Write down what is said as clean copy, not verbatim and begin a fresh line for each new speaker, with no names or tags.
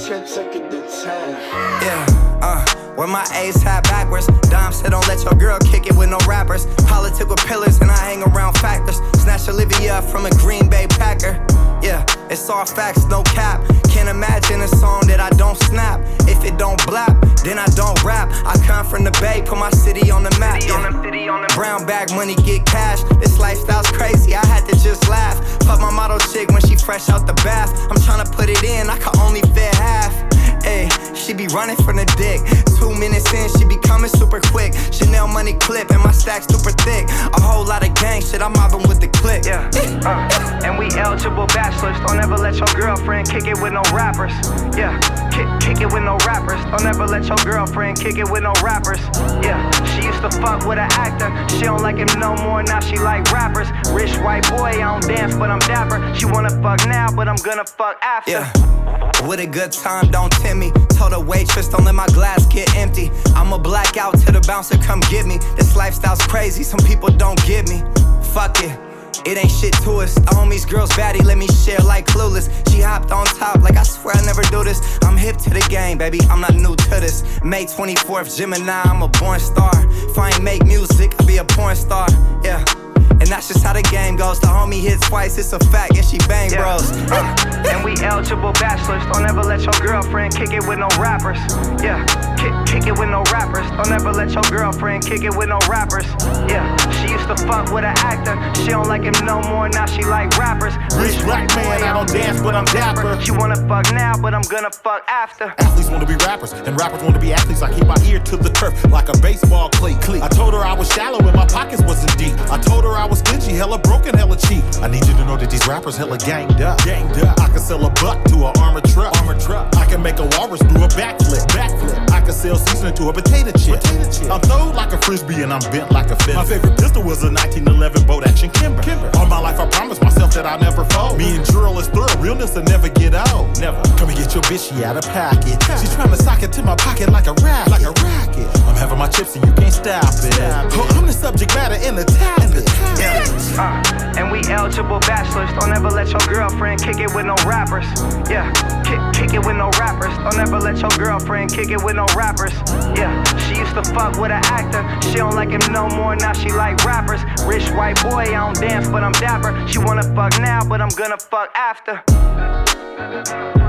trip took it to 10.
With my A's hat backwards. Dime said don't let your girl kick it with no rappers. Politic with pillars and I hang around factors. Snatch Olivia from a Green Bay Packer. Yeah, it's all facts, no cap. Can't imagine a song that I don't snap. If it don't blap, then I don't rap. I come from the Bay, put my city on the map. Yeah. Brown bag money, get cash. This lifestyle's crazy, I had to just laugh. Fuck my model chick when she fresh out the bath. I'm tryna put it in, I can only fit half. Ayy, she be running from the dick. 2 minutes in, she be coming super quick. Chanel money clip and my stack super thick. A whole lot of gang shit, I'm mobbing with the click.
Yeah, and we eligible bachelors. Don't ever let your girlfriend kick it with no rappers. Yeah, kick it with no rappers. Don't ever let your girlfriend kick it with no rappers. Yeah, she used to fuck with an actor. She don't like him no more, now she like rappers. Rich white boy, I don't dance, but I'm dapper. She wanna fuck now, but I'm gonna fuck after.
Yeah. With a good time, don't tempt me. Told the waitress, don't let my glass get empty. I'ma black out till the bouncer come get me. This lifestyle's crazy, some people don't get me. Fuck it, it ain't shit to us. The homie's girl's baddie, let me share like Clueless. She hopped on top like I swear I never do this. I'm hip to the game, baby, I'm not new to this. May 24th, Gemini, I'm a born star. If I ain't make music, I'll be a porn star, yeah. And that's just how the game goes. The homie hit twice, it's a fact, yeah, she bang bros.
And we eligible bachelors. Don't ever let your girlfriend kick it with no rappers. Yeah, kick it with no rappers. Don't ever let your girlfriend kick it with no rappers. Yeah, she used to fuck with an actor. She don't like him no more, now she like rappers.
Rich black man, I don't dance, but I'm dapper.
She wanna fuck now, but I'm gonna fuck after.
Athletes wanna be rappers, and rappers wanna be athletes. I keep my ear to the turf like a baseball cleat. I told her I was shallow and my pockets wasn't deep. I told her I was stingy, hella broken, hella cheap. I need you to know that these rappers hella ganged up. I can sell a buck to an armored truck. I can make a walrus do a backflip. I can sell seasoning to a potato chip. I'm throwed like a frisbee and I'm bent like a fence. My favorite pistol was a 1911 boat action Kimber. All my life I promised myself that I'll never fold. Me and Jurl is thorough, realness will never get old. Never. Come and get your bitch, she out of pocket. She's trying to sock it to my pocket like a racket. I'm having my chips and you can't stop it. I'm the subject matter in the topic.
And we eligible bachelors. Don't ever let your girlfriend kick it with no rappers. Yeah, kick it with no rappers. Don't ever let your girlfriend kick it with no rappers. Yeah, she used to fuck with an actor. She don't like him no more, now she like rappers. Rich white boy, I don't dance, but I'm dapper. She wanna fuck now, but I'm gonna fuck after.